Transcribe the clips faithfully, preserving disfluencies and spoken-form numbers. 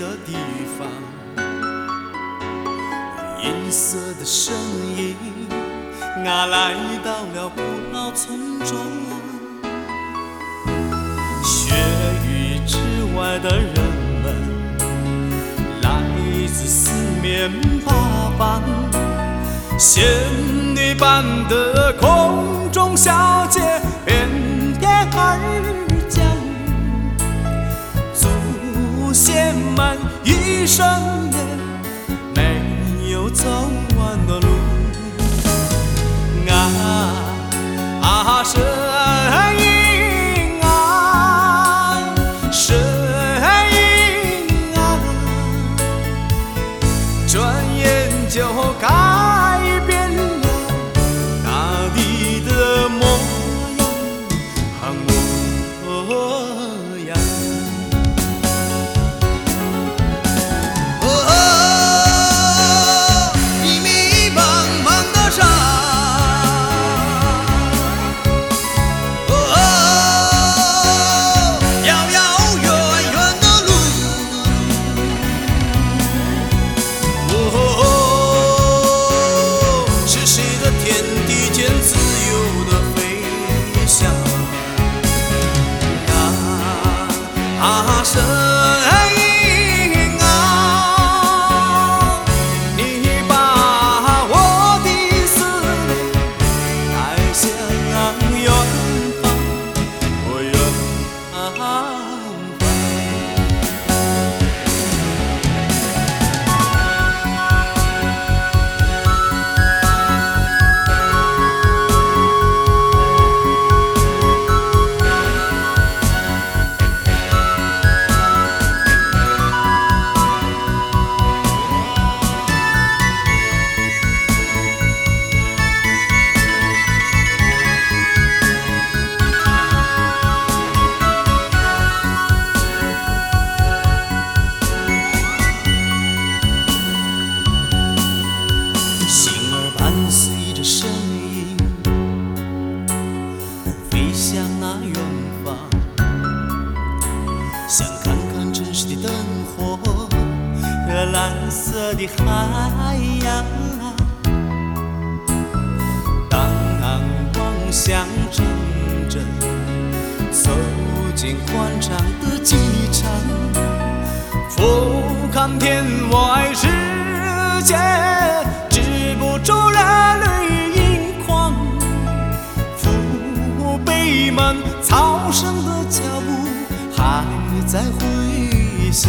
的地方，银色的身影啊，来到了古老村庄。雪域之外的人们，来自四面八方，仙女般的空中小姐遍天而降，祖先们一生也没有走完的路啊啊！声音啊，声音啊，转眼就改变了大地的模样和模样。啊，声音啊，你把我的思念带向远方，我远方。伴随着声音，飞向那远方，想看看城市的灯火和蓝色的海洋。当望向城镇，走进宽敞的机场，俯瞰天外世界。止不住热泪盈眶，父辈们操声的脚步还在回响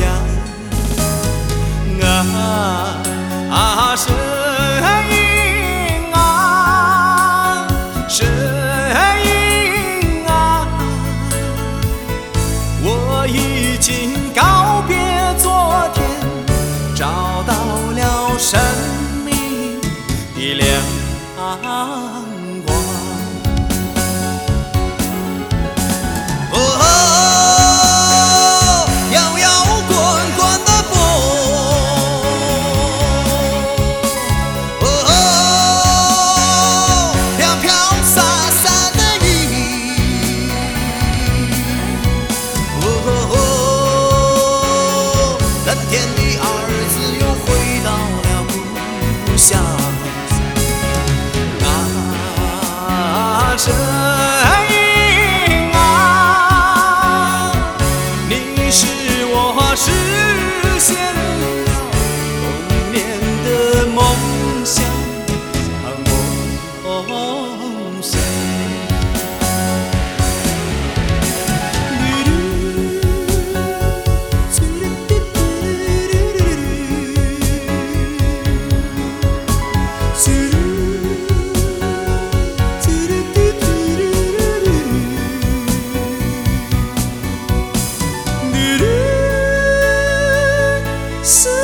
啊啊！声音啊，声音啊，我已经告别昨天，找到了生命的亮光。哦，摇摇滚滚的风，哦，飘飘洒洒的雨，哦，蓝天的儿子又回到了故乡。声音啊，你是我实现了童年的梦想和梦想。是